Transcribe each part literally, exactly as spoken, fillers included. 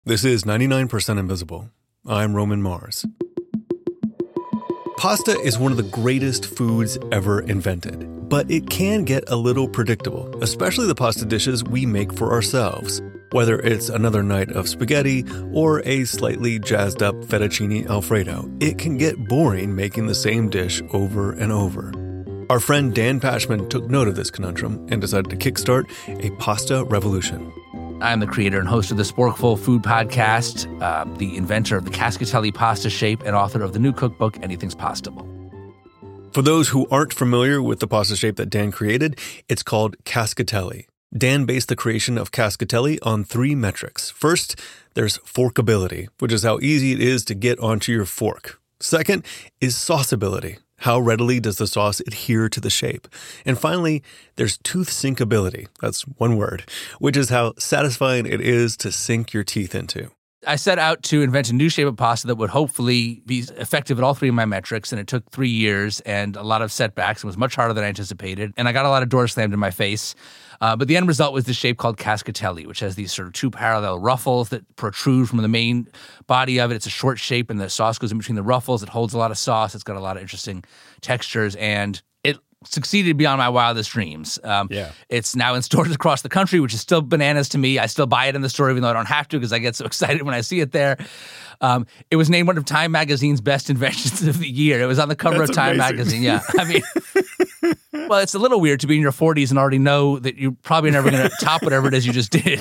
This is ninety-nine percent Invisible. I'm Roman Mars. Pasta is one of the greatest foods ever invented, but it can get a little predictable, especially the pasta dishes we make for ourselves. Whether it's another night of spaghetti or a slightly jazzed up fettuccine alfredo, it can get boring making the same dish over and over. Our friend Dan Pashman took note of this conundrum and decided to kickstart a pasta revolution. I'm the creator and host of the Sporkful Food Podcast, uh, the inventor of the Cascatelli pasta shape, and author of the new cookbook, Anything's Postable. For those who aren't familiar with the pasta shape that Dan created, it's called Cascatelli. Dan based the creation of Cascatelli on three metrics. First, there's forkability, which is how easy it is to get onto your fork. Second is sauceability. How readily does the sauce adhere to the shape? And finally, there's tooth sinkability. That's one word, which is how satisfying it is to sink your teeth into. I set out to invent a new shape of pasta that would hopefully be effective at all three of my metrics, and it took three years and a lot of setbacks. It was much harder than I anticipated, and I got a lot of doors slammed in my face. Uh, but the end result was this shape called Cascatelli, which has these sort of two parallel ruffles that protrude from the main body of it. It's a short shape, and the sauce goes in between the ruffles. It holds a lot of sauce. It's got a lot of interesting textures, and it succeeded beyond my wildest dreams. Um, yeah. It's now in stores across the country, which is still bananas to me. I still buy it in the store, even though I don't have to, because I get so excited when I see it there. Um, it was named one of Time Magazine's best inventions of the year. It was on the cover That's of Time amazing. Magazine. Yeah, I mean... Well, it's a little weird to be in your forties and already know that you're probably never going to top whatever it is you just did.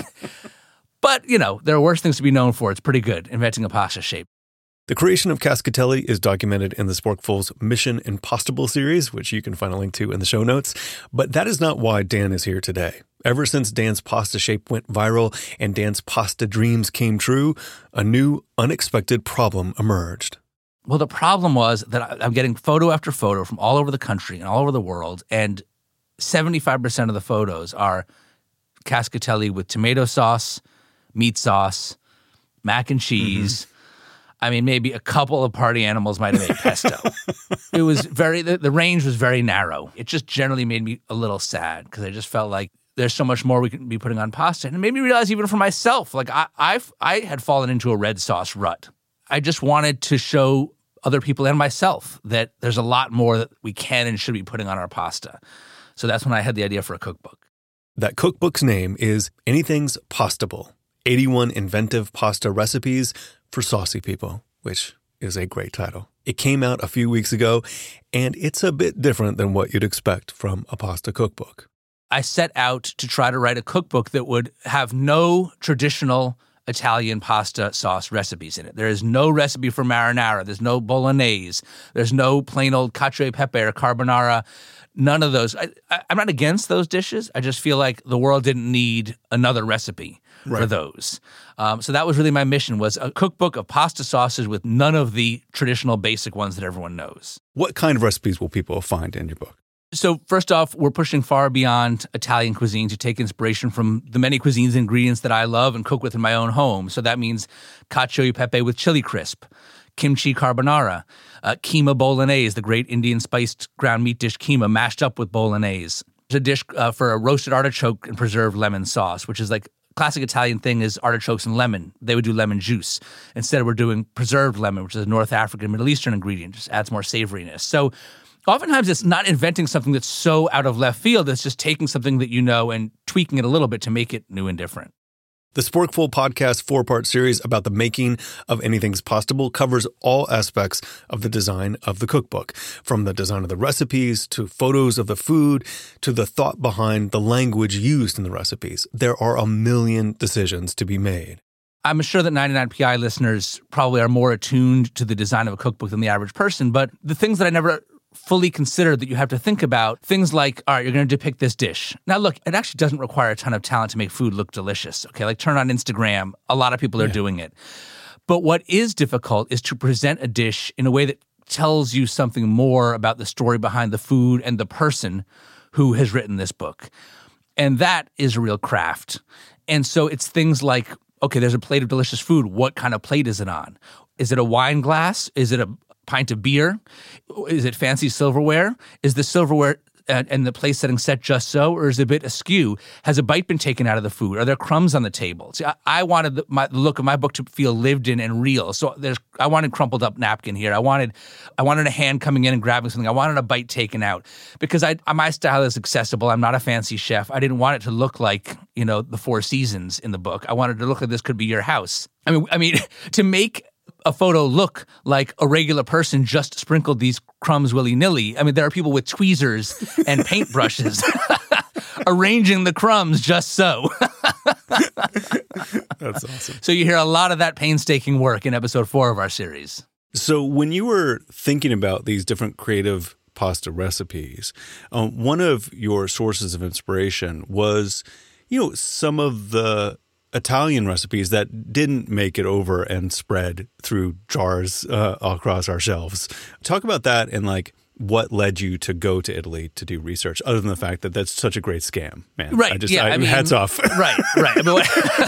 But, you know, there are worse things to be known for. It's pretty good, inventing a pasta shape. The creation of Cascatelli is documented in the Sporkful's Mission Impossible series, which you can find a link to in the show notes. But that is not why Dan is here today. Ever since Dan's pasta shape went viral and Dan's pasta dreams came true, a new, unexpected problem emerged. Well, the problem was that I'm getting photo after photo from all over the country and all over the world, and seventy-five percent of the photos are Cascatelli with tomato sauce, meat sauce, mac and cheese. Mm-hmm. I mean, maybe a couple of party animals might have made pesto. It was very, the, the range was very narrow. It just generally made me a little sad because I just felt like there's so much more we could be putting on pasta. And it made me realize even for myself, like I I've, I had fallen into a red sauce rut. I just wanted to show other people and myself that there's a lot more that we can and should be putting on our pasta. So that's when I had the idea for a cookbook. That cookbook's name is Anything's Postable, eighty-one Inventive Pasta Recipes for Saucy People, which is a great title. It came out a few weeks ago, and it's a bit different than what you'd expect from a pasta cookbook. I set out to try to write a cookbook that would have no traditional Italian pasta sauce recipes in it. There is no recipe for marinara. There's no bolognese. There's no plain old cacio e pepe or carbonara. None of those. I, I, I'm not against those dishes. I just feel like the world didn't need another recipe right. for those. Um, so that was really my mission, was a cookbook of pasta sauces with none of the traditional basic ones that everyone knows. What kind of recipes will people find in your book? So first off, we're pushing far beyond Italian cuisine to take inspiration from the many cuisines and ingredients that I love and cook with in my own home. So that means cacio e pepe with chili crisp, kimchi carbonara, uh, keema bolognese, the great Indian spiced ground meat dish keema mashed up with bolognese. There's a dish uh, for a roasted artichoke and preserved lemon sauce, which is like classic Italian thing is artichokes and lemon. They would do lemon juice. Instead, we're doing preserved lemon, which is a North African, Middle Eastern ingredient. Just adds more savoriness. So oftentimes, it's not inventing something that's so out of left field. It's just taking something that you know and tweaking it a little bit to make it new and different. The Sporkful podcast four-part series about the making of Anything's Postable covers all aspects of the design of the cookbook, from the design of the recipes to photos of the food to the thought behind the language used in the recipes. There are a million decisions to be made. I'm sure that ninety-nine P I listeners probably are more attuned to the design of a cookbook than the average person, but the things that I never fully considered that you have to think about, things like, all right, you're going to depict this dish. Now, look, it actually doesn't require a ton of talent to make food look delicious. Okay, like turn on Instagram. A lot of people are yeah. doing it. But what is difficult is to present a dish in a way that tells you something more about the story behind the food and the person who has written this book. And that is a real craft. And so it's things like, okay, there's a plate of delicious food. What kind of plate is it on? Is it a wine glass? Is it a pint of beer? Is it fancy silverware? Is the silverware and, and the place setting set just so, or is it a bit askew? Has a bite been taken out of the food? Are there crumbs on the table? See, I, I wanted the, my, the look of my book to feel lived in and real. So there's, I wanted crumpled up napkin here. I wanted, I wanted a hand coming in and grabbing something. I wanted a bite taken out because I, my style is accessible. I'm not a fancy chef. I didn't want it to look like, you know, the Four Seasons in the book. I wanted it to look like this could be your house. I mean, I mean, to make a photo look like a regular person just sprinkled these crumbs willy-nilly. I mean, there are people with tweezers and paintbrushes arranging the crumbs just so. That's awesome. So you hear a lot of that painstaking work in episode four of our series. So when you were thinking about these different creative pasta recipes, um, one of your sources of inspiration was, you know, some of the Italian recipes that didn't make it over and spread through jars uh, across our shelves. Talk about that and like what led you to go to Italy to do research, other than the fact that that's such a great scam, man. Right. I just, yeah, I, I mean, hats off. Right, right. I mean,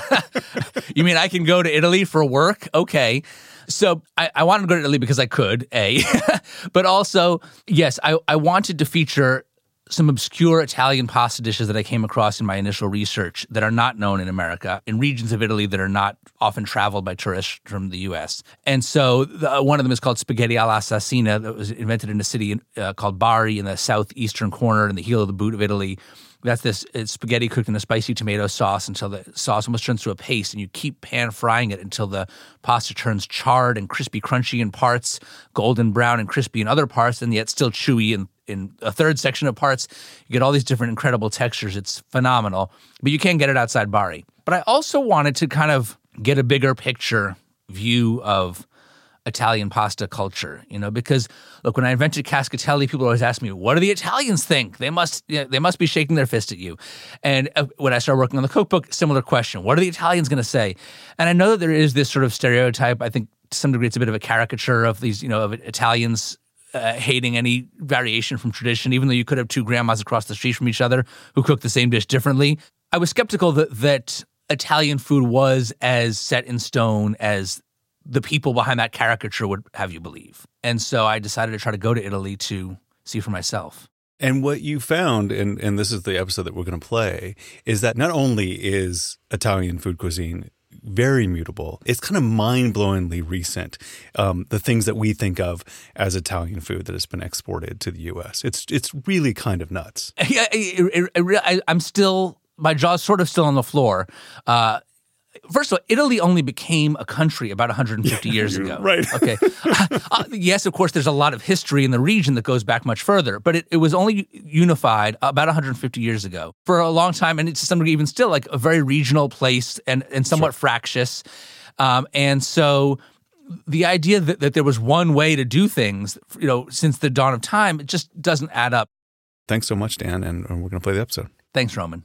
what, you mean I can go to Italy for work? Okay. So I, I wanted to go to Italy because I could, A. But also, yes, I, I wanted to feature some obscure Italian pasta dishes that I came across in my initial research that are not known in America, in regions of Italy that are not often traveled by tourists from the U S. And so the, one of them is called spaghetti all'assassina, that was invented in a city uh, called Bari in the southeastern corner in the heel of the boot of Italy. That's this it's spaghetti cooked in a spicy tomato sauce until the sauce almost turns to a paste, and you keep pan frying it until the pasta turns charred and crispy, crunchy in parts, golden brown and crispy in other parts, and yet still chewy in, in a third section of parts. You get all these different incredible textures. It's phenomenal, but you can't get it outside Bari. But I also wanted to kind of get a bigger picture view of Italian pasta culture, you know, because look, when I invented cascatelli, people always ask me, what do the Italians think? They must, you know, they must be shaking their fist at you. And uh, when I started working on the cookbook, similar question, what are the Italians going to say? And I know that there is this sort of stereotype. I think to some degree it's a bit of a caricature of these, you know, of Italians uh, hating any variation from tradition, even though you could have two grandmas across the street from each other who cook the same dish differently. I was skeptical that, that Italian food was as set in stone as the people behind that caricature would have you believe. And so I decided to try to go to Italy to see for myself. And what you found, and, and this is the episode that we're going to play, is that not only is Italian food cuisine very mutable, it's kind of mind-blowingly recent. Um, the things that we think of as Italian food that has been exported to the U S. It's it's really kind of nuts. Yeah, it, it, it, I, I'm still, my jaw's sort of still on the floor. Uh, First of all, Italy only became a country about one hundred fifty years ago. Right. Okay. uh, yes, of course, there's a lot of history in the region that goes back much further, but it, it was only unified about one hundred fifty years ago. For a long time, and it's to some degree even still like a very regional place and, and somewhat sure. fractious. Um, and so the idea that, that there was one way to do things, you know, since the dawn of time, it just doesn't add up. Thanks so much, Dan, and we're going to play the episode. Thanks, Roman.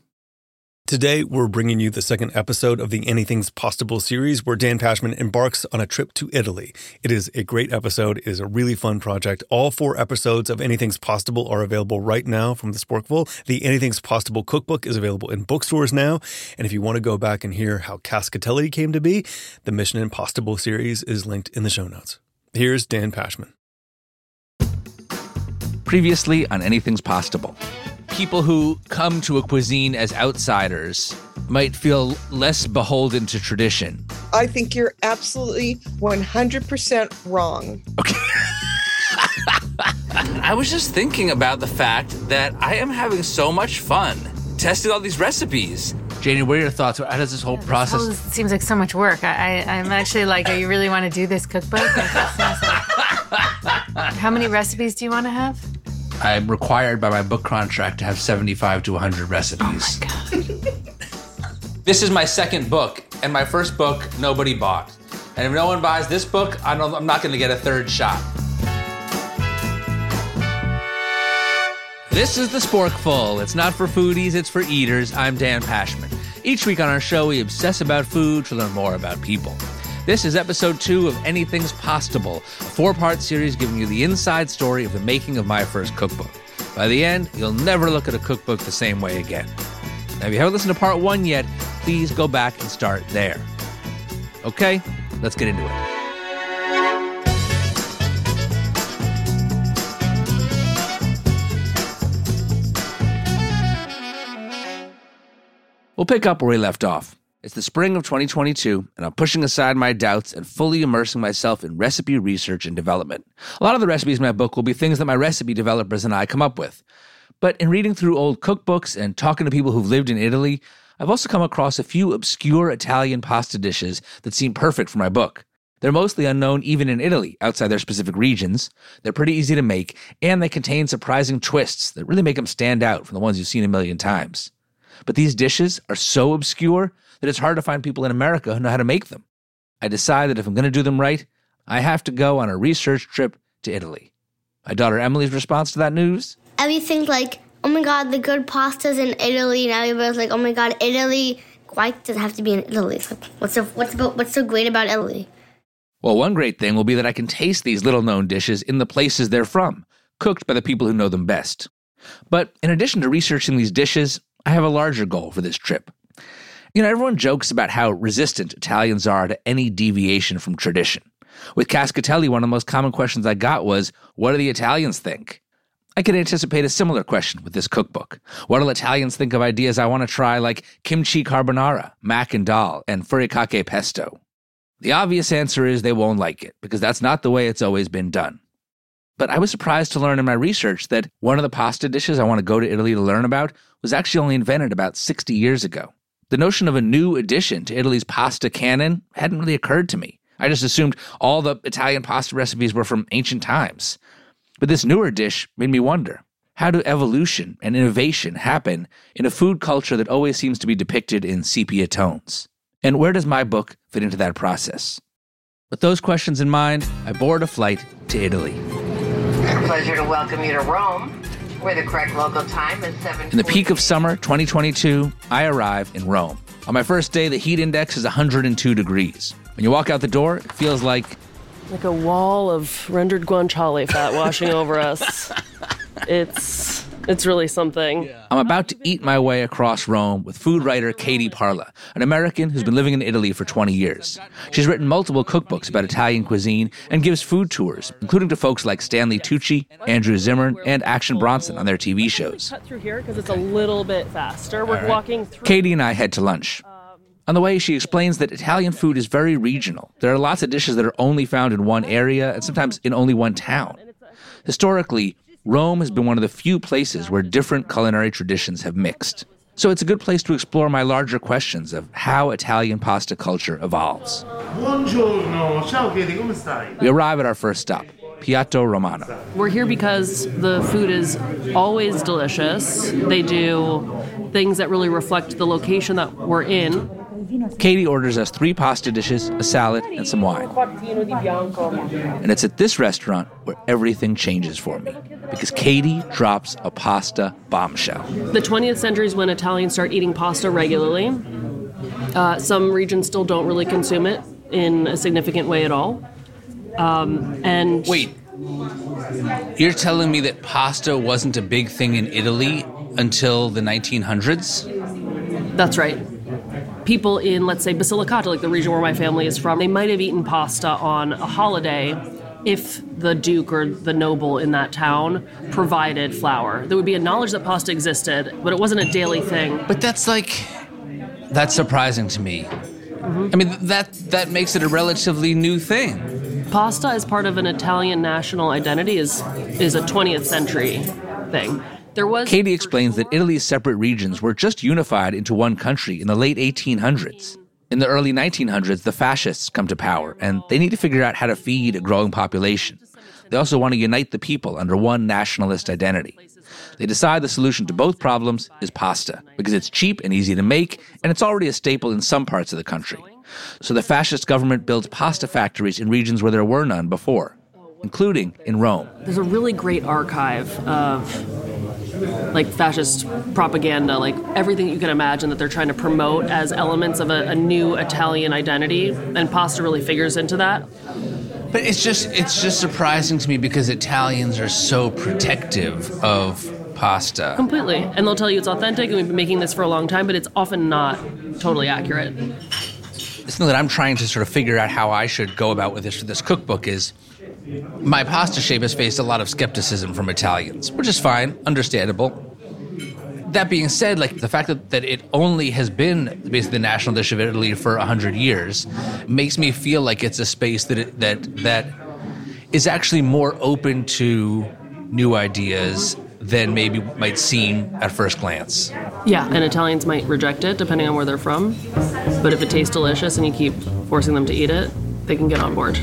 Today, we're bringing you the second episode of the Anything's Possible series, where Dan Pashman embarks on a trip to Italy. It is a great episode. It is a really fun project. All four episodes of Anything's Possible are available right now from the Sporkful. The Anything's Possible cookbook is available in bookstores now. And if you want to go back and hear how cascatelli came to be, the Mission Impossible series is linked in the show notes. Here's Dan Pashman. Previously on Anything's Possible. People who come to a cuisine as outsiders might feel less beholden to tradition. I think you're absolutely one hundred percent wrong. Okay. I was just thinking about the fact that I am having so much fun testing all these recipes. Janie, what are your thoughts? How does this whole yeah, process... This whole, seems like so much work. I, I, I'm actually like, do you really want to do this cookbook? Like, like... How many recipes do you want to have? I'm required by my book contract to have seventy-five to one hundred recipes. Oh my God. This is my second book, and my first book, nobody bought. And if no one buys this book, I don't, I'm not going to get a third shot. This is The Sporkful. It's not for foodies, it's for eaters. I'm Dan Pashman. Each week on our show, we obsess about food to learn more about people. This is episode two of Anything's Possible, a four-part series giving you the inside story of the making of my first cookbook. By the end, you'll never look at a cookbook the same way again. Now, if you haven't listened to part one yet, please go back and start there. Okay, let's get into it. We'll pick up where we left off. It's the spring of twenty twenty-two, and I'm pushing aside my doubts and fully immersing myself in recipe research and development. A lot of the recipes in my book will be things that my recipe developers and I come up with. But in reading through old cookbooks and talking to people who've lived in Italy, I've also come across a few obscure Italian pasta dishes that seem perfect for my book. They're mostly unknown even in Italy, outside their specific regions. They're pretty easy to make, and they contain surprising twists that really make them stand out from the ones you've seen a million times. But these dishes are so obscure that it's hard to find people in America who know how to make them. I decided that if I'm going to do them right, I have to go on a research trip to Italy. My daughter Emily's response to that news? Everything's like, oh my God, the good pasta's in Italy, and everybody's like, oh my God, Italy. Why does it have to be in Italy? It's like, what's so, what's about, what's so great about Italy? Well, one great thing will be that I can taste these little-known dishes in the places they're from, cooked by the people who know them best. But in addition to researching these dishes, I have a larger goal for this trip. You know, everyone jokes about how resistant Italians are to any deviation from tradition. With Cascatelli, one of the most common questions I got was, what do the Italians think? I could anticipate a similar question with this cookbook. What do Italians think of ideas I want to try like kimchi carbonara, mac and dal, and furikake pesto? The obvious answer is they won't like it, because that's not the way it's always been done. But I was surprised to learn in my research that one of the pasta dishes I want to go to Italy to learn about was actually only invented about sixty years ago. The notion of a new addition to Italy's pasta canon hadn't really occurred to me. I just assumed all the Italian pasta recipes were from ancient times. But this newer dish made me wonder, how do evolution and innovation happen in a food culture that always seems to be depicted in sepia tones? And where does my book fit into that process? With those questions in mind, I board a flight to Italy. Pleasure to welcome you to Rome, where the correct local time is seven. In the peak of summer twenty twenty-two, I arrive in Rome. On my first day, the heat index is one hundred two degrees. When you walk out the door, it feels like... Like a wall of rendered guanciale fat washing over us. It's... It's really something. I'm about to eat my way across Rome with food writer Katie Parla, an American who's been living in Italy for twenty years. She's written multiple cookbooks about Italian cuisine and gives food tours, including to folks like Stanley Tucci, Andrew Zimmern, and Action Bronson on their T V shows. Cut through here because it's a little bit faster. We're right. walking through. Katie and I head to lunch. On the way, she explains that Italian food is very regional. There are lots of dishes that are only found in one area and sometimes in only one town. Historically, Rome has been one of the few places where different culinary traditions have mixed. So it's a good place to explore my larger questions of how Italian pasta culture evolves. Buongiorno, ciao Katie, come stai? We arrive at our first stop, Piatto Romano. We're here because the food is always delicious. They do things that really reflect the location that we're in. Katie orders us three pasta dishes, a salad, and some wine. And it's at this restaurant where everything changes for me, because Katie drops a pasta bombshell. The twentieth century is when Italians start eating pasta regularly. Uh, some regions still don't really consume it in a significant way at all. Um, and Wait, you're telling me that pasta wasn't a big thing in Italy until the nineteen hundreds? That's right. People in, let's say, Basilicata, like the region where my family is from, they might have eaten pasta on a holiday if the duke or the noble in that town provided flour. There would be a knowledge that pasta existed, but it wasn't a daily thing. But that's like, that's surprising to me. Mm-hmm. I mean, that that makes it a relatively new thing. Pasta as part of an Italian national identity is is a twentieth century thing. There was Katie explains that Italy's separate regions were just unified into one country in the late eighteen hundreds. In the early nineteen hundreds, the fascists come to power, and they need to figure out how to feed a growing population. They also want to unite the people under one nationalist identity. They decide the solution to both problems is pasta, because it's cheap and easy to make, and it's already a staple in some parts of the country. So the fascist government builds pasta factories in regions where there were none before, including in Rome. There's a really great archive of like fascist propaganda, like everything you can imagine that they're trying to promote as elements of a, a new Italian identity, and pasta really figures into that. But it's just it's just surprising to me because Italians are so protective of pasta. Completely. And they'll tell you it's authentic and we've been making this for a long time, but it's often not totally accurate. Something that I'm trying to sort of figure out how I should go about with this, this cookbook is my pasta shape has faced a lot of skepticism from Italians, which is fine, understandable. That being said, like the fact that, that it only has been basically the national dish of Italy for one hundred years makes me feel like it's a space that it, that that is actually more open to new ideas than maybe might seem at first glance. Yeah, and Italians might reject it depending on where they're from. But if it tastes delicious and you keep forcing them to eat it, they can get on board.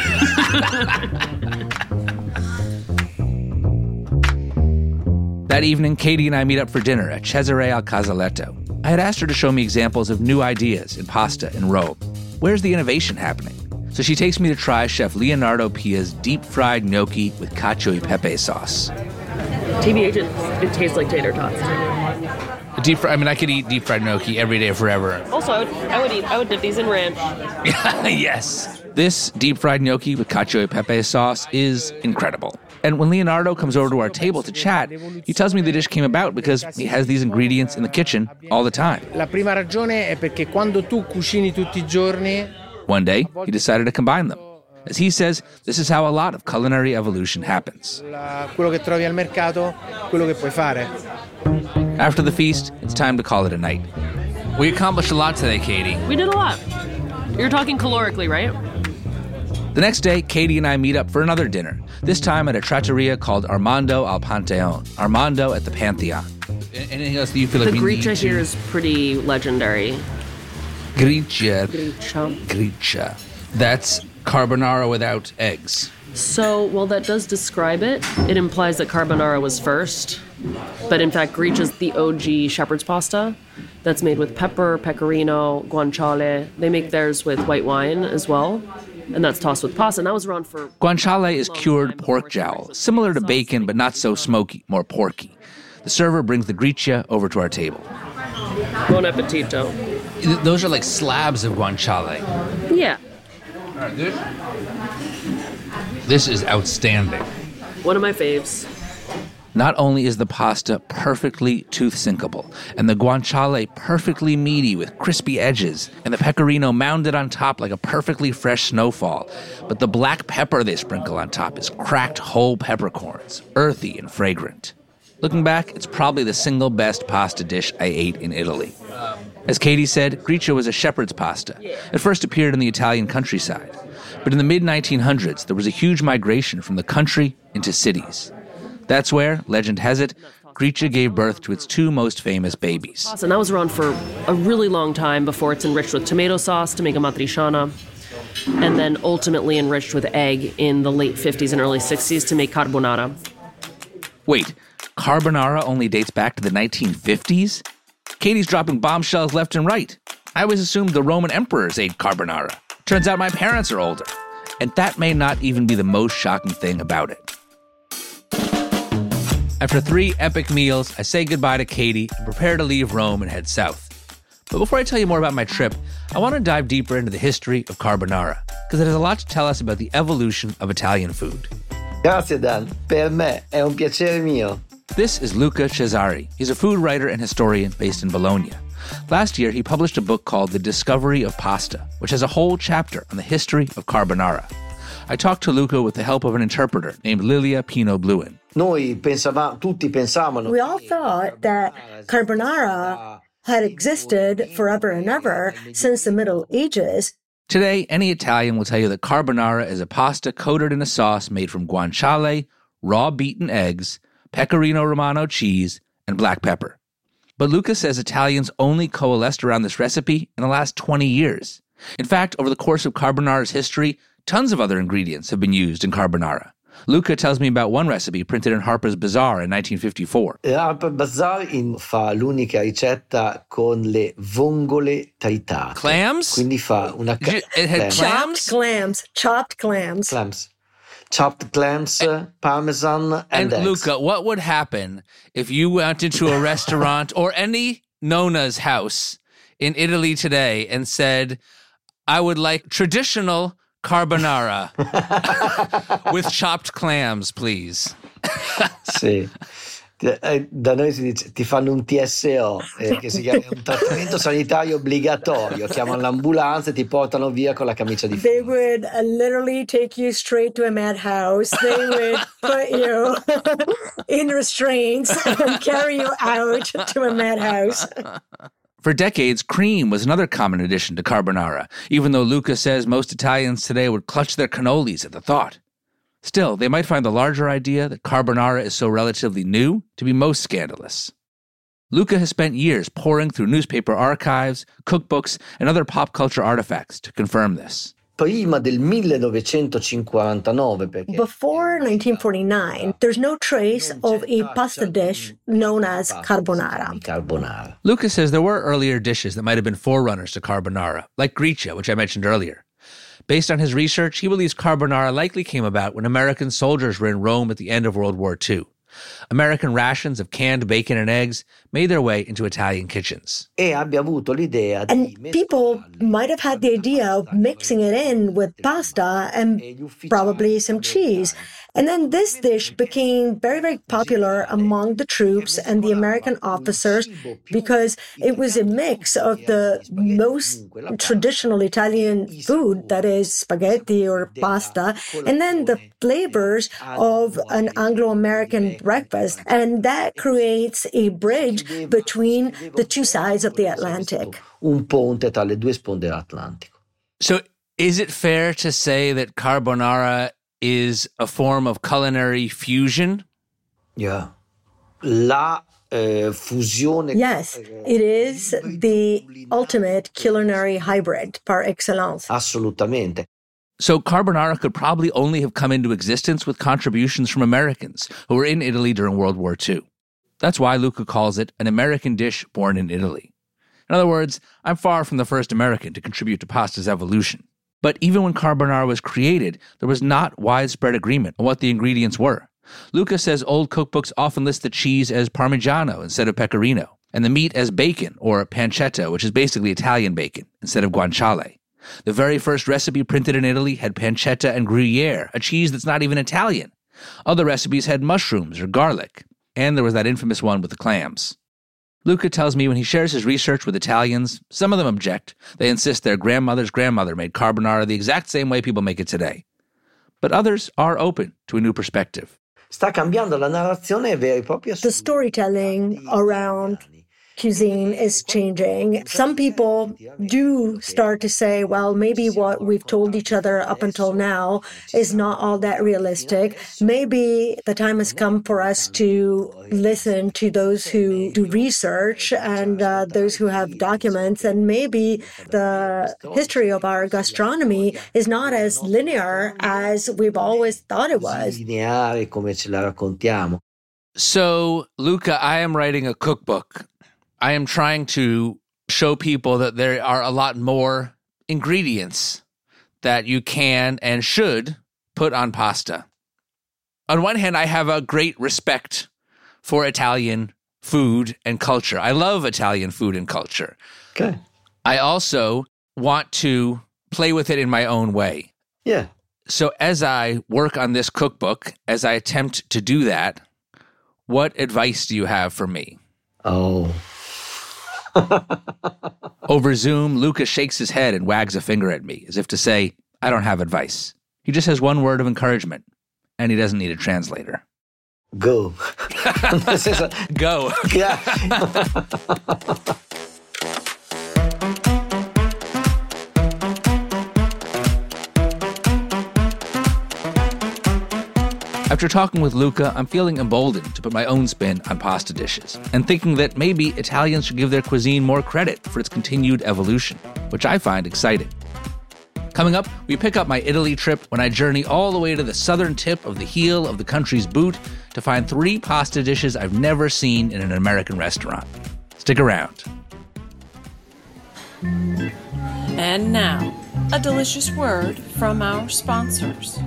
That evening, Katie and I meet up for dinner at Cesare al Casaletto. I had asked her to show me examples of new ideas in pasta in Rome. Where's the innovation happening? So she takes me to try Chef Leonardo Pia's deep-fried gnocchi with cacio e pepe sauce. T B H, it, it tastes like tater tots. Deep fry, I mean, I could eat deep-fried gnocchi every day forever. Also, I would, I would eat, I would dip these in ranch. Yes. This deep-fried gnocchi with cacio e pepe sauce is incredible. And when Leonardo comes over to our table to chat, he tells me the dish came about because he has these ingredients in the kitchen all the time. La prima ragione è perché quando tu cucini tutti i giorni. One day, he decided to combine them. As he says, this is how a lot of culinary evolution happens. Quello che trovi al mercato, quello che puoi fare. After the feast, it's time to call it a night. We accomplished a lot today, Katie. We did a lot. You're talking calorically, right? The next day, Katie and I meet up for another dinner, this time at a trattoria called Armando al Panteon. Armando at the Pantheon. Anything else that you feel like the we need to... The gricia here is pretty legendary. Gricia. Gricia. Gricia. That's carbonara without eggs. So, well, that does describe it. It implies that carbonara was first. But in fact, gricia is the O G shepherd's pasta that's made with pepper, pecorino, guanciale. They make theirs with white wine as well. And that's tossed with pasta. And that was around for... Guanciale is cured pork jowl, similar to bacon, but not so smoky, more porky. The server brings the gricia over to our table. Buon appetito. Those are like slabs of guanciale. Yeah. All right, this, this is outstanding. One of my faves. Not only is the pasta perfectly tooth-syncable, and the guanciale perfectly meaty with crispy edges, and the pecorino mounded on top like a perfectly fresh snowfall, but the black pepper they sprinkle on top is cracked whole peppercorns, earthy and fragrant. Looking back, it's probably the single best pasta dish I ate in Italy. As Katie said, gricia was a shepherd's pasta. It first appeared in the Italian countryside. But in the mid nineteen hundreds, there was a huge migration from the country into cities. That's where, legend has it, gricia gave birth to its two most famous babies. And that was around for a really long time before it's enriched with tomato sauce to make a matriciana, and then ultimately enriched with egg in the late fifties and early sixties to make carbonara. Wait, carbonara only dates back to the nineteen fifties? Katie's dropping bombshells left and right. I always assumed the Roman emperors ate carbonara. Turns out my parents are older. And that may not even be the most shocking thing about it. After three epic meals, I say goodbye to Katie and prepare to leave Rome and head south. But before I tell you more about my trip, I want to dive deeper into the history of carbonara, because it has a lot to tell us about the evolution of Italian food. Grazie, Dan. Per me è un piacere mio. This is Luca Cesari. He's a food writer and historian based in Bologna. Last year, he published a book called The Discovery of Pasta, which has a whole chapter on the history of carbonara. I talked to Luca with the help of an interpreter named Lilia Pino-Bluen. Noi pensavamo, tutti pensavano. We all thought that carbonara had existed forever and ever since the Middle Ages. Today, any Italian will tell you that carbonara is a pasta coated in a sauce made from guanciale, raw beaten eggs, pecorino romano cheese, and black pepper. But Luca says Italians only coalesced around this recipe in the last twenty years. In fact, over the course of carbonara's history, tons of other ingredients have been used in carbonara. Luca tells me about one recipe printed in Harper's Bazaar in nineteen fifty-four. Harper's Bazaar in, fa l'unica ricetta con le vongole tritate. Clams? Quindi fa una... Ca- it had clams? Chopped clams. Chopped clams. Clams. Chopped clams, and, parmesan, and, and eggs. Luca, what would happen if you went into a restaurant or any Nona's house in Italy today and said, I would like traditional carbonara with chopped clams, please? Sì. Da noi si dice ti fanno un T S O, eh, che si chiama un trattamento sanitario obbligatorio. Chiamano l'ambulanza e ti portano via con la camicia di They fumo. would uh, literally take you straight to a madhouse. They would put you in restraints and carry you out to a madhouse. For decades, cream was another common addition to carbonara, even though Luca says most Italians today would clutch their cannolis at the thought. Still, they might find the larger idea that carbonara is so relatively new to be most scandalous. Luca has spent years poring through newspaper archives, cookbooks, and other pop culture artifacts to confirm this. Prima del millenovecentocinquantanove, perché Before nineteen forty-nine, there's no trace of a pasta dish known as carbonara. carbonara. Luca says there were earlier dishes that might have been forerunners to carbonara, like gricia, which I mentioned earlier. Based on his research, he believes carbonara likely came about when American soldiers were in Rome at the end of World War Two. American rations of canned bacon and eggs made their way into Italian kitchens. E abbia avuto l'idea And di people might have had the idea of mixing it in with pasta and probably some cheese. And then this dish became very, very popular among the troops and the American officers because it was a mix of the most traditional Italian food, that is spaghetti or pasta, and then the flavors of an Anglo-American breakfast. And that creates a bridge between the two sides of the Atlantic. un ponte tra le due sponde dell'Atlantico. So is it fair to say that carbonara is a form of culinary fusion? Yeah. La uh, fusione. Yes, it is the ultimate culinary hybrid par excellence. Assolutamente. So carbonara could probably only have come into existence with contributions from Americans who were in Italy during World War Two. That's why Luca calls it an American dish born in Italy. In other words, I'm far from the first American to contribute to pasta's evolution. But even when carbonara was created, there was not widespread agreement on what the ingredients were. Luca says old cookbooks often list the cheese as Parmigiano instead of Pecorino, and the meat as bacon, or pancetta, which is basically Italian bacon, instead of guanciale. The very first recipe printed in Italy had pancetta and Gruyere, a cheese that's not even Italian. Other recipes had mushrooms or garlic, and there was that infamous one with the clams. Luca tells me when he shares his research with Italians, some of them object. They insist their grandmother's grandmother made carbonara the exact same way people make it today. But others are open to a new perspective. Sta cambiando la narrazione vera e propria. The storytelling around cuisine is changing. Some people do start to say, well, maybe what we've told each other up until now is not all that realistic. Maybe the time has come for us to listen to those who do research and uh, those who have documents. And maybe the history of our gastronomy is not as linear as we've always thought it was. Lineare come ce la raccontiamo. So, Luca, I am writing a cookbook. I am trying to show people that there are a lot more ingredients that you can and should put on pasta. On one hand, I have a great respect for Italian food and culture. I love Italian food and culture. Okay. I also want to play with it in my own way. Yeah. So as I work on this cookbook, as I attempt to do that, what advice do you have for me? Oh. Over Zoom, Luca shakes his head and wags a finger at me, as if to say, I don't have advice. He just has one word of encouragement, and he doesn't need a translator. Go. Go. Yeah. After talking with Luca, I'm feeling emboldened to put my own spin on pasta dishes, and thinking that maybe Italians should give their cuisine more credit for its continued evolution, which I find exciting. Coming up, we pick up my Italy trip when I journey all the way to the southern tip of the heel of the country's boot to find three pasta dishes I've never seen in an American restaurant. Stick around. And now, a delicious word from our sponsors.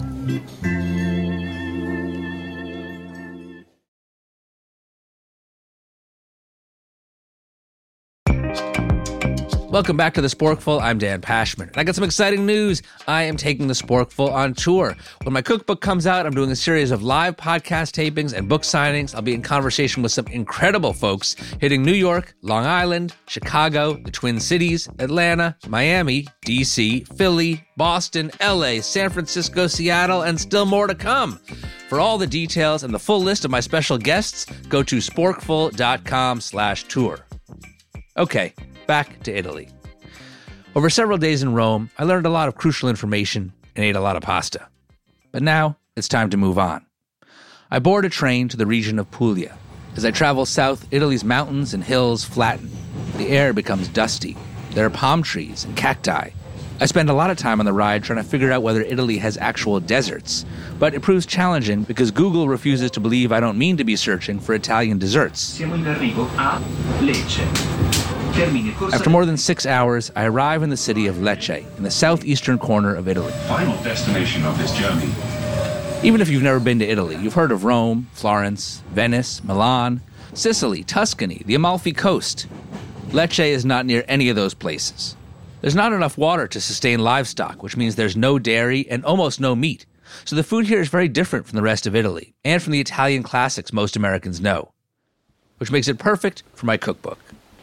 Welcome back to The Sporkful. I'm Dan Pashman. And I got some exciting news. I am taking The Sporkful on tour. When my cookbook comes out, I'm doing a series of live podcast tapings and book signings. I'll be in conversation with some incredible folks hitting New York, Long Island, Chicago, the Twin Cities, Atlanta, Miami, D C, Philly, Boston, L A, San Francisco, Seattle, and still more to come. For all the details and the full list of my special guests, go to sporkful.com slash tour. Okay, back to Italy. Over several days in Rome, I learned a lot of crucial information and ate a lot of pasta. But now, it's time to move on. I board a train to the region of Puglia. As I travel south, Italy's mountains and hills flatten. The air becomes dusty. There are palm trees and cacti. I spend a lot of time on the ride trying to figure out whether Italy has actual deserts. But it proves challenging because Google refuses to believe I don't mean to be searching for Italian desserts. Siamo in arrivo a Lecce. After more than six hours, I arrive in the city of Lecce, in the southeastern corner of Italy. Final destination of this journey. Even if you've never been to Italy, you've heard of Rome, Florence, Venice, Milan, Sicily, Tuscany, the Amalfi Coast. Lecce is not near any of those places. There's not enough water to sustain livestock, which means there's no dairy and almost no meat. So the food here is very different from the rest of Italy, and from the Italian classics most Americans know, which makes it perfect for my cookbook.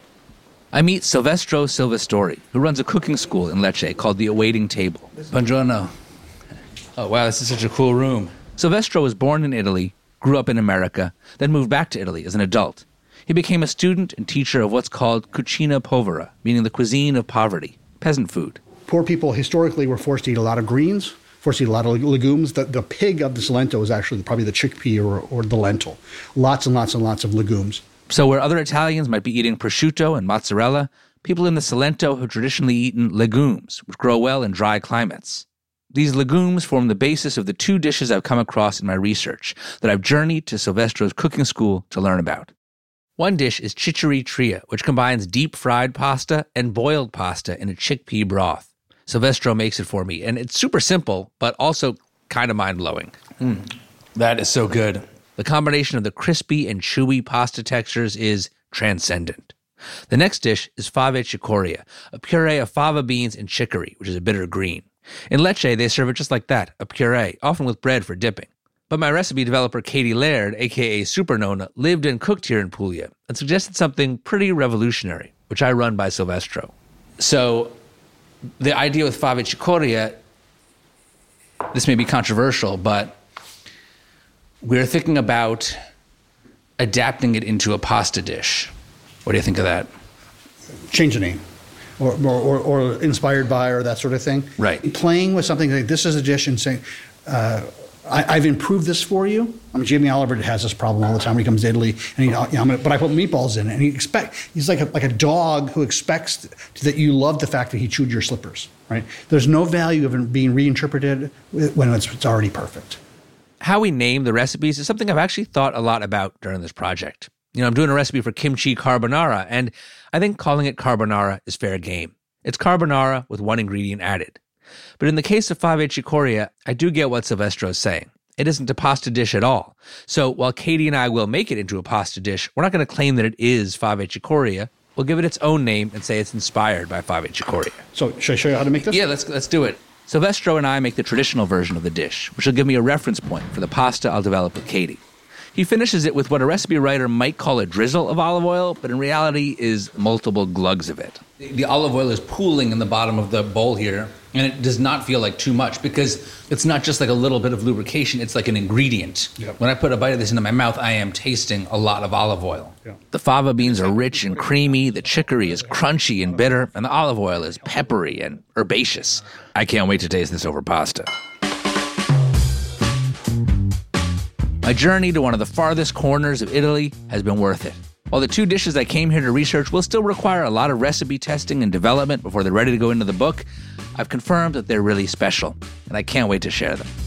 I meet Silvestro Silvestori, who runs a cooking school in Lecce called The Awaiting Table. Buongiorno. Oh, wow, this is such a cool room. Silvestro was born in Italy, grew up in America, then moved back to Italy as an adult. He became a student and teacher of what's called cucina povera, meaning the cuisine of poverty, peasant food. Poor people historically were forced to eat a lot of greens, forced to eat a lot of legumes. The, the pig of the Salento is actually probably the chickpea or, or the lentil. Lots and lots and lots of legumes. So where other Italians might be eating prosciutto and mozzarella, people in the Salento have traditionally eaten legumes, which grow well in dry climates. These legumes form the basis of the two dishes I've come across in my research that I've journeyed to Silvestro's cooking school to learn about. One dish is chichiri tria, which combines deep-fried pasta and boiled pasta in a chickpea broth. Silvestro makes it for me, and it's super simple, but also kind of mind-blowing. Mm, that is so good. The combination of the crispy and chewy pasta textures is transcendent. The next dish is fave cicoria, a puree of fava beans and chicory, which is a bitter green. In Lecce, they serve it just like that, a puree, often with bread for dipping. But my recipe developer Katie Laird, a k a. Super Nonna, lived and cooked here in Puglia and suggested something pretty revolutionary, which I run by Silvestro. So the idea with fave cicoria, this may be controversial, but we're thinking about adapting it into a pasta dish. What do you think of that? Change the name. Or, or, or inspired by, or that sort of thing. Right. Playing with something like this is a dish and saying, uh, I, I've improved this for you. I mean, Jamie Oliver has this problem all the time when he comes to Italy, and he, you know, I'm gonna, but I put meatballs in it, and he expect he's like a, like a dog who expects that you love the fact that he chewed your slippers. Right? There's no value of it being reinterpreted when it's, it's already perfect. How we name the recipes is something I've actually thought a lot about during this project. You know, I'm doing a recipe for kimchi carbonara, and I think calling it carbonara is fair game. It's carbonara with one ingredient added. But in the case of fave cicoria, I do get what Silvestro's saying. It isn't a pasta dish at all. So while Katie and I will make it into a pasta dish, we're not going to claim that it is fave cicoria. We'll give it its own name and say it's inspired by fave cicoria. So should I show you how to make this? Yeah, let's let's do it. Silvestro and I make the traditional version of the dish, which will give me a reference point for the pasta I'll develop with Katie. He finishes it with what a recipe writer might call a drizzle of olive oil, but in reality is multiple glugs of it. The olive oil is pooling in the bottom of the bowl here, and it does not feel like too much because it's not just like a little bit of lubrication, it's like an ingredient. Yep. When I put a bite of this into my mouth, I am tasting a lot of olive oil. Yep. The fava beans are rich and creamy, the chicory is crunchy and bitter, and the olive oil is peppery and herbaceous. I can't wait to taste this over pasta. My journey to one of the farthest corners of Italy has been worth it. While the two dishes I came here to research will still require a lot of recipe testing and development before they're ready to go into the book, I've confirmed that they're really special, and I can't wait to share them.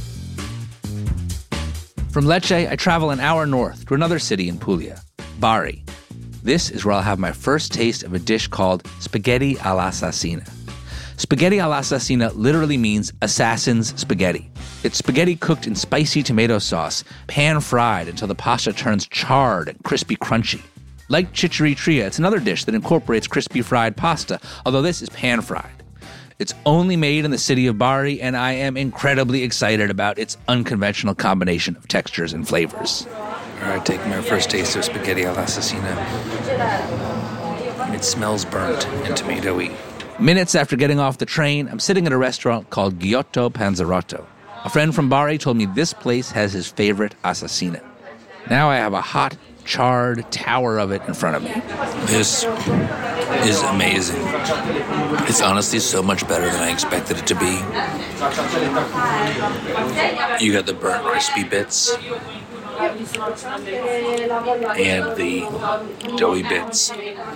From Lecce, I travel an hour north to another city in Puglia, Bari. This is where I'll have my first taste of a dish called spaghetti all'assassina. Spaghetti all'assassina literally means assassin's spaghetti. It's spaghetti cooked in spicy tomato sauce, pan-fried until the pasta turns charred and crispy crunchy. Like chicharritria, it's another dish that incorporates crispy fried pasta, although this is pan-fried. It's only made in the city of Bari, and I am incredibly excited about its unconventional combination of textures and flavors. All right, taking my first taste of spaghetti all'assassina. It smells burnt and tomatoey. Minutes after getting off the train, I'm sitting at a restaurant called Giotto Panzerotto. A friend from Bari told me this place has his favorite assassina. Now I have a hot, charred tower of it in front of me. This is amazing. It's honestly so much better than I expected it to be. You got the burnt, crispy bits and the doughy bits.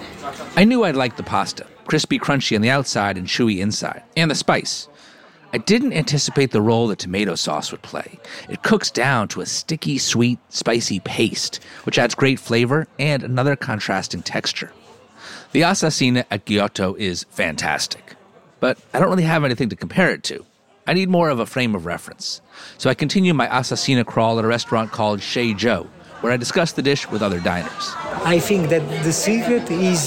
I knew I'd like the pasta, crispy, crunchy on the outside and chewy inside, and the spice. I didn't anticipate the role that tomato sauce would play. It cooks down to a sticky, sweet, spicy paste, which adds great flavor and another contrasting texture. The assassina at Giotto is fantastic, but I don't really have anything to compare it to. I need more of a frame of reference. So I continue my assassina crawl at a restaurant called Chez Joe, where I discuss the dish with other diners. I think that the secret is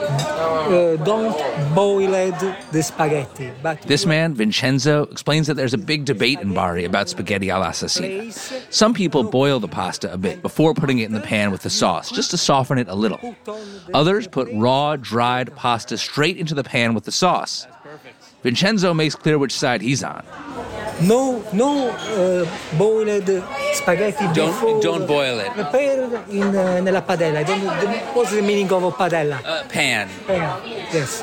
uh, don't boil the spaghetti. But this man, Vincenzo, explains that there's a big debate in Bari about spaghetti all'assassina. Some people boil the pasta a bit before putting it in the pan with the sauce, just to soften it a little. Others put raw, dried pasta straight into the pan with the sauce. Vincenzo makes clear which side he's on. No, no uh, boiled spaghetti don't, before. Don't boil it. Prepare in uh, nella padella. I don't know, what's the meaning of a padella? Uh, pan. Pan, yes.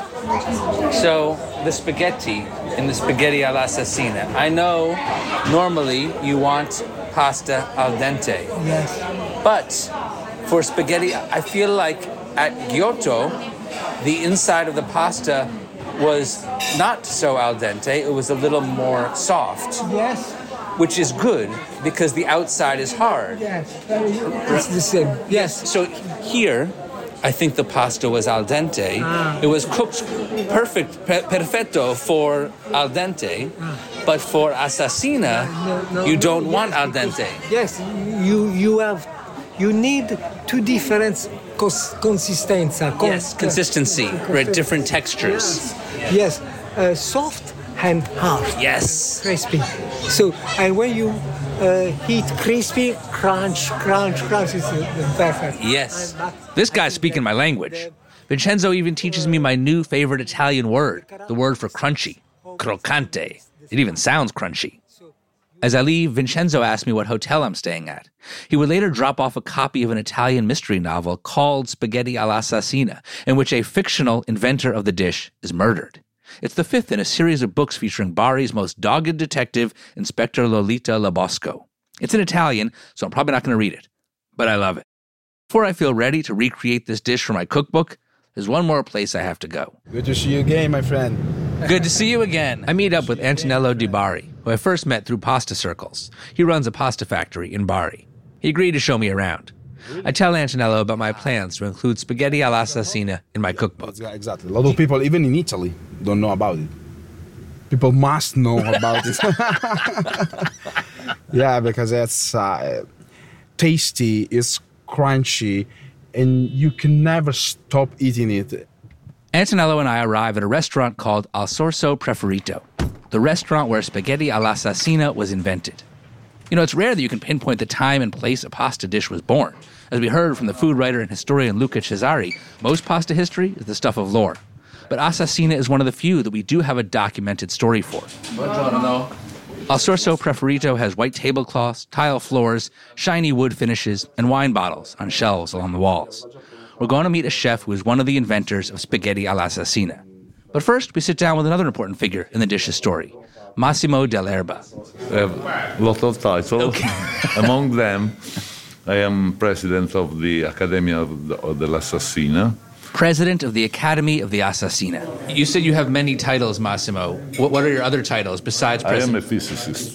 So, the spaghetti in the spaghetti all'assassina. I know normally you want pasta al dente. Yes. But for spaghetti, I feel like at Giotto, the inside of the pasta was not so al dente, it was a little more soft. Yes. Which is good because the outside is hard. Yes, it's the same. Yes. So here, I think the pasta was al dente. Ah. It was cooked perfect, per- perfetto for al dente, ah. but for assassina, no, no, you don't no, want yes, al dente. Yes, you you have you need two different cons- consistenza. Con- yes, consistency, right? Different textures. Yes, yes. Uh, soft and hard. Yes, crispy. So, and when you uh, heat crispy, crunch, crunch, crunch, it's uh, perfect. Yes, this guy's speaking my language. Vincenzo even teaches me my new favorite Italian word, the word for crunchy, croccante. It even sounds crunchy. As I leave, Vincenzo asks me what hotel I'm staying at. He would later drop off a copy of an Italian mystery novel called Spaghetti all'assassina, in which a fictional inventor of the dish is murdered. It's the fifth in a series of books featuring Bari's most dogged detective, Inspector Lolita Labosco. It's in Italian, so I'm probably not going to read it, but I love it. Before I feel ready to recreate this dish for my cookbook, there's one more place I have to go. Good to see you again, my friend. Good to see you again. I meet up with Antonello Di Bari, who I first met through Pasta Circles. He runs a pasta factory in Bari. He agreed to show me around. I tell Antonello about my plans to include spaghetti all'assassina in my cookbook. Exactly. A lot of people, even in Italy, don't know about it. People must know about it. Yeah, because it's uh, tasty, it's crunchy, and you can never stop eating it. Antonello and I arrive at a restaurant called Al Sorso Preferito, the restaurant where spaghetti all'assassina was invented. You know, it's rare that you can pinpoint the time and place a pasta dish was born. As we heard from the food writer and historian Luca Cesari, most pasta history is the stuff of lore. But assassina is one of the few that we do have a documented story for. Buongiorno. Al Sorso Preferito has white tablecloths, tile floors, shiny wood finishes, and wine bottles on shelves along the walls. We're going to meet a chef who is one of the inventors of spaghetti all'assassina. But first, we sit down with another important figure in the dish's story, Massimo Dell'Erba. I have a lot of titles. Okay. Among them, I am president of the Academy of the, of the L'Assassina. President of the Academy of the Assassina. You said you have many titles, Massimo. What, what are your other titles besides president? I am a physicist.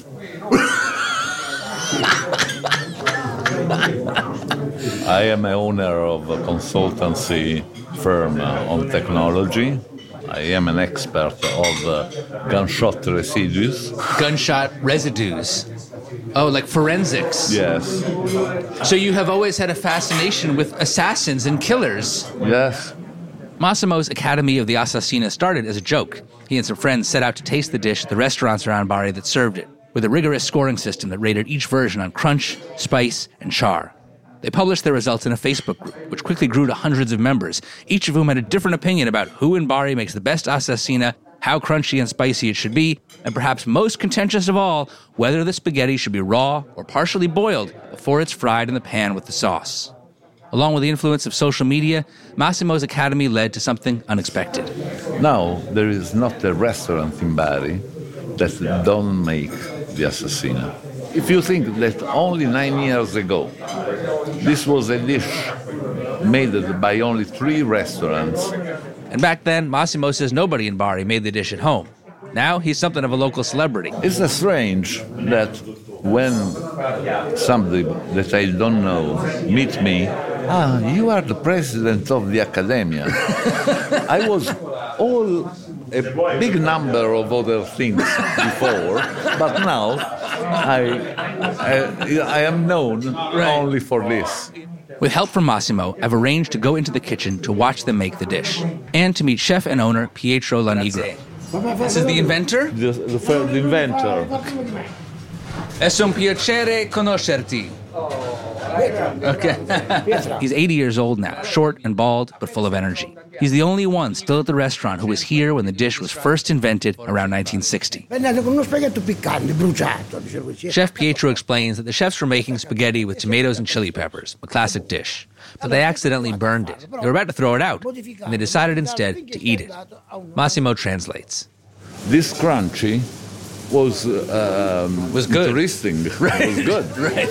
I am a owner of a consultancy firm on technology. I am an expert of uh, gunshot residues. Gunshot residues. Oh, like forensics. Yes. So you have always had a fascination with assassins and killers. Yes. Massimo's Academy of the Assassina started as a joke. He and some friends set out to taste the dish at the restaurants around Bari that served it, with a rigorous scoring system that rated each version on crunch, spice, and char. They published their results in a Facebook group, which quickly grew to hundreds of members, each of whom had a different opinion about who in Bari makes the best assassina, how crunchy and spicy it should be, and perhaps most contentious of all, whether the spaghetti should be raw or partially boiled before it's fried in the pan with the sauce. Along with the influence of social media, Massimo's Academy led to something unexpected. Now, there is not a restaurant in Bari that don't make the assassina. If you think that only nine years ago, this was a dish made by only three restaurants. And back then, Massimo says nobody in Bari made the dish at home. Now he's something of a local celebrity. It's a strange that when somebody that I don't know meet me, ah, you are the president of the Academia. I was all a big number of other things before, but now I, I, I am known right. only for this. With help from Massimo, I've arranged to go into the kitchen to watch them make the dish, and to meet chef and owner Pietro Lanigro. This is the inventor? The, the, the inventor. È un piacere conoscerti. Okay. He's eighty years old now, short and bald, but full of energy. He's the only one still at the restaurant who was here when the dish was first invented around nineteen sixty. Chef Pietro explains that the chefs were making spaghetti with tomatoes and chili peppers, a classic dish. But they accidentally burned it. They were about to throw it out, and they decided instead to eat it. Massimo translates. This crunchy was um, was good. Interesting. Right. Was good. Right.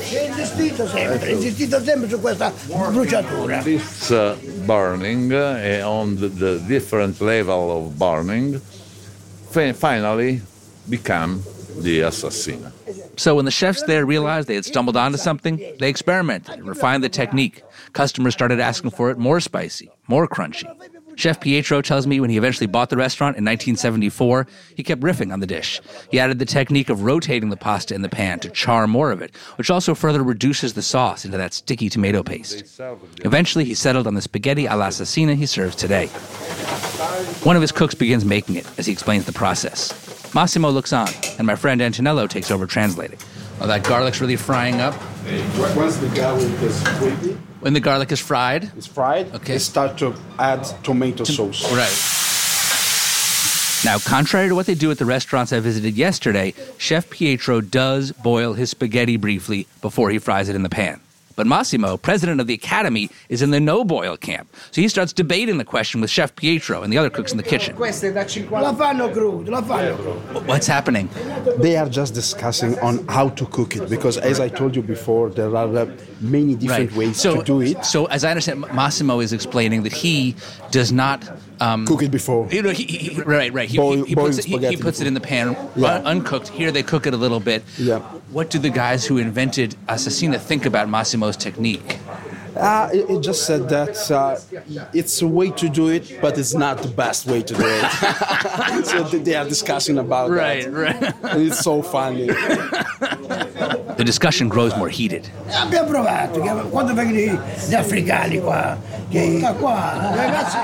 This uh, burning uh, on the, the different level of burning fi- finally became the assassina. So when the chefs there realized they had stumbled onto something, they experimented and refined the technique. Customers started asking for it more spicy, more crunchy. Chef Pietro tells me when he eventually bought the restaurant in nineteen seventy-four, he kept riffing on the dish. He added the technique of rotating the pasta in the pan to char more of it, which also further reduces the sauce into that sticky tomato paste. Eventually, he settled on the spaghetti all'assassina he serves today. One of his cooks begins making it as he explains the process. Massimo looks on, and my friend Antonello takes over translating. Oh, that garlic's really frying up. Once the garlic is crispy, when the garlic is fried, it's fried. Okay, they start to add tomato sauce. Right. Now, contrary to what they do at the restaurants I visited yesterday, Chef Pietro does boil his spaghetti briefly before he fries it in the pan. But Massimo, president of the Academy, is in the no-boil camp. So he starts debating the question with Chef Pietro and the other cooks in the kitchen. What's happening? They are just discussing on how to cook it, because as I told you before, there are uh, many different right. ways so, to do it. So as I understand, Massimo is explaining that he does not... Um, cook it before. You know, he, he, right, right. He, boil, he, he puts, it, he, he puts it in the pan yeah. un- uncooked. Here they cook it a little bit. Yeah. What do the guys who invented assassina think about Massimo's technique? Uh, it, it just said that uh, it's a way to do it, but it's not the best way to do it. So they are discussing about right, that. Right, right. And it's so funny. The discussion grows more heated. Abbiamo provato, quando vengono gli africani qua, che qua, ragazzi.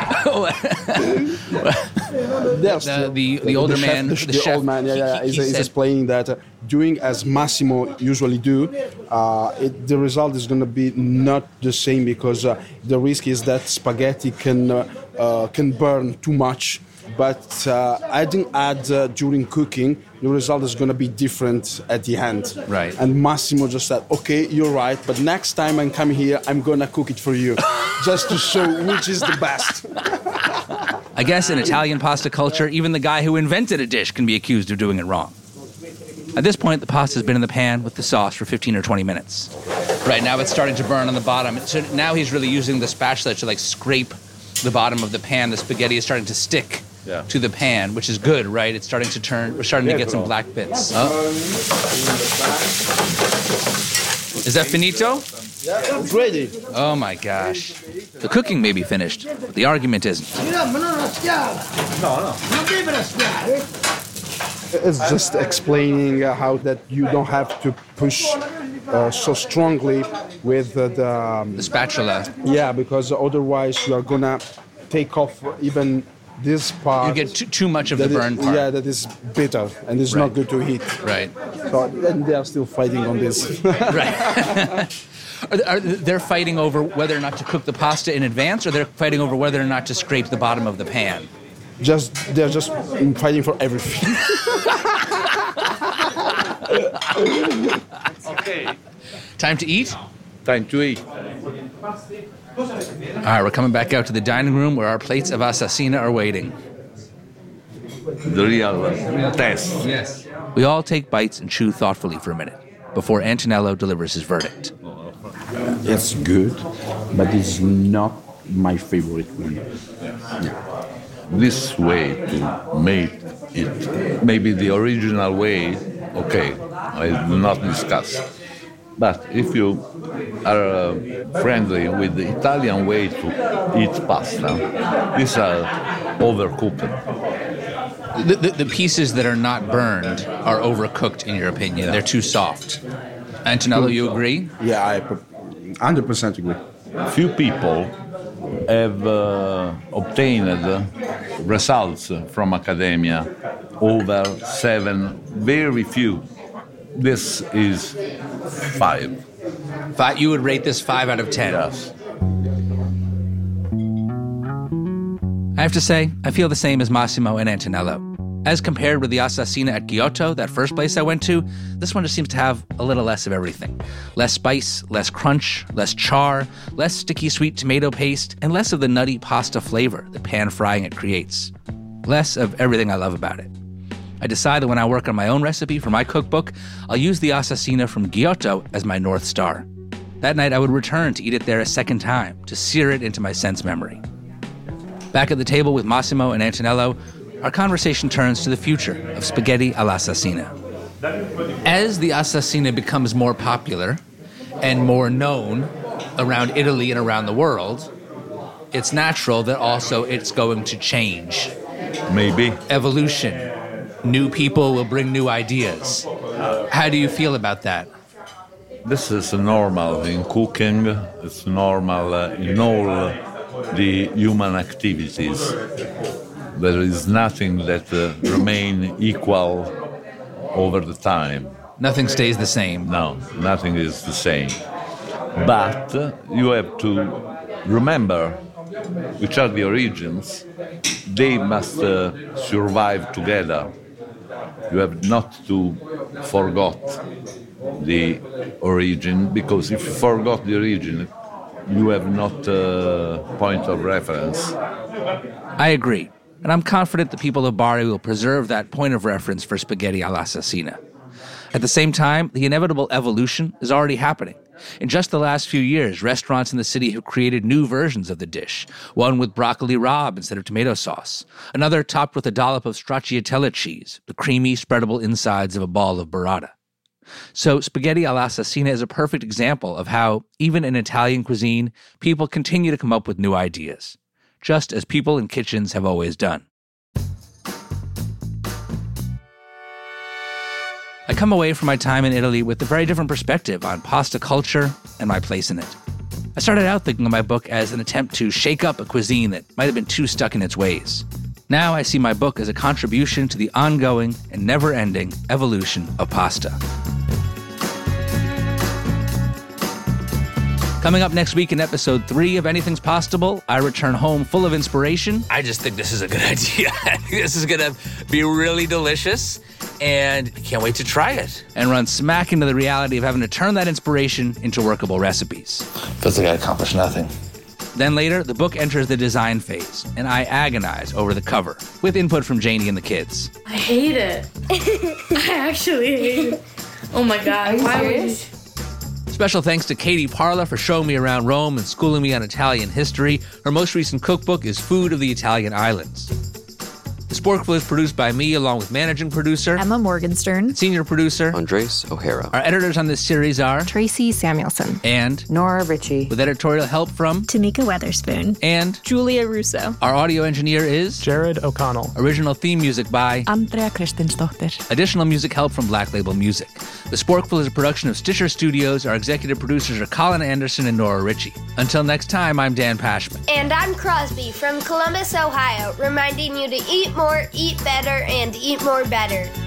the, the, the older the chef, man, the, the, the chef, old man, yeah, yeah, he, he, is, he is said, explaining that uh, doing as Massimo usually do, uh, it, the result is going to be not the same, because uh, the risk is that spaghetti can uh, uh, can burn too much. But uh, adding add uh, during cooking, the result is going to be different at the end. Right. And Massimo just said, okay, you're right, but next time I come here, I'm going to cook it for you, just to show which is the best. I guess in Italian pasta culture, even the guy who invented a dish can be accused of doing it wrong. At this point, the pasta's been in the pan with the sauce for fifteen or twenty minutes. Right, now it's starting to burn on the bottom. So now he's really using the spatula to like scrape the bottom of the pan. The spaghetti is starting to stick yeah. to the pan, which is good, right? It's starting to turn, we're starting to get some black bits. Oh. Is that finito? Yeah, it's ready. Oh my gosh. The cooking may be finished, but the argument isn't. It's just explaining uh, how that you don't have to push uh, so strongly with uh, the, um, the spatula. Yeah, because otherwise you are gonna take off even this part. You get too, too much of the that burn is, part. Yeah, that is bitter and it's Right. not good to eat. Right. So and they are still fighting on this. Right. Are, are they're fighting over whether or not to cook the pasta in advance, or they're fighting over whether or not to scrape the bottom of the pan? Just they're just fighting for everything. Okay. Time to eat? Time to eat. All right, we're coming back out to the dining room where our plates of assassina are waiting. The real test. Yes. We all take bites and chew thoughtfully for a minute before Antonello delivers his verdict. It's good, but it's not my favorite one. Yeah. This way to make it, maybe the original way, okay, I will not discuss. But if you are uh, friendly with the Italian way to eat pasta, these are overcooked. The, the, the pieces that are not burned are overcooked, in your opinion. They're too soft. Antonello, you agree? Yeah, I one hundred percent agree. Few people have uh, obtained uh, results from academia, over seven, very few. This is five. Five. You would rate this five out of ten? Yes. I have to say, I feel the same as Massimo and Antonello. As compared with the Assassina at Giotto, that first place I went to, this one just seems to have a little less of everything. Less spice, less crunch, less char, less sticky sweet tomato paste, and less of the nutty pasta flavor that pan frying it creates. Less of everything I love about it. I decided when I work on my own recipe for my cookbook, I'll use the Assassina from Giotto as my North Star. That night I would return to eat it there a second time, to sear it into my sense memory. Back at the table with Massimo and Antonello, our conversation turns to the future of spaghetti all'assassina. As the assassina becomes more popular and more known around Italy and around the world, it's natural that also it's going to change. Maybe. Evolution. New people will bring new ideas. How do you feel about that? This is normal in cooking. It's normal uh, in all the human activities. There is nothing that uh, remain equal over the time. Nothing stays the same. No, nothing is the same. But uh, you have to remember which are the origins. They must uh, survive together. You have not to forget the origin, because if you forgot the origin, you have not a point of reference. I agree. And I'm confident the people of Bari will preserve that point of reference for spaghetti all'assassina. At the same time, the inevitable evolution is already happening. In just the last few years, restaurants in the city have created new versions of the dish, one with broccoli rabe instead of tomato sauce, another topped with a dollop of stracciatella cheese, the creamy, spreadable insides of a ball of burrata. So spaghetti all'assassina is a perfect example of how, even in Italian cuisine, people continue to come up with new ideas, just as people in kitchens have always done. I come away from my time in Italy with a very different perspective on pasta culture and my place in it. I started out thinking of my book as an attempt to shake up a cuisine that might have been too stuck in its ways. Now I see my book as a contribution to the ongoing and never-ending evolution of pasta. Coming up next week in episode three of Anything's Possible, I return home full of inspiration. I just think this is a good idea. I think this is going to be really delicious, and I can't wait to try it. And run smack into the reality of having to turn that inspiration into workable recipes. Feels like I accomplished nothing. Then later, the book enters the design phase, and I agonize over the cover, with input from Janie and the kids. I hate it. I actually hate it. Oh my God. Are you Why serious? Special thanks to Katie Parla for showing me around Rome and schooling me on Italian history. Her most recent cookbook is Food of the Italian Islands. The Sporkful is produced by me, along with managing producer Emma Morgenstern, senior producer Andres O'Hara. Our editors on this series are Tracy Samuelson and Nora Ritchie, with editorial help from Tamika Weatherspoon and Julia Russo. Our audio engineer is Jared O'Connell. Original theme music by Andrea Kristinsdottir. Additional music help from Black Label Music. The Sporkful is a production of Stitcher Studios. Our executive producers are Colin Anderson and Nora Ritchie. Until next time, I'm Dan Pashman. And I'm Crosby from Columbus, Ohio, reminding you to eat more, eat better, and eat more better.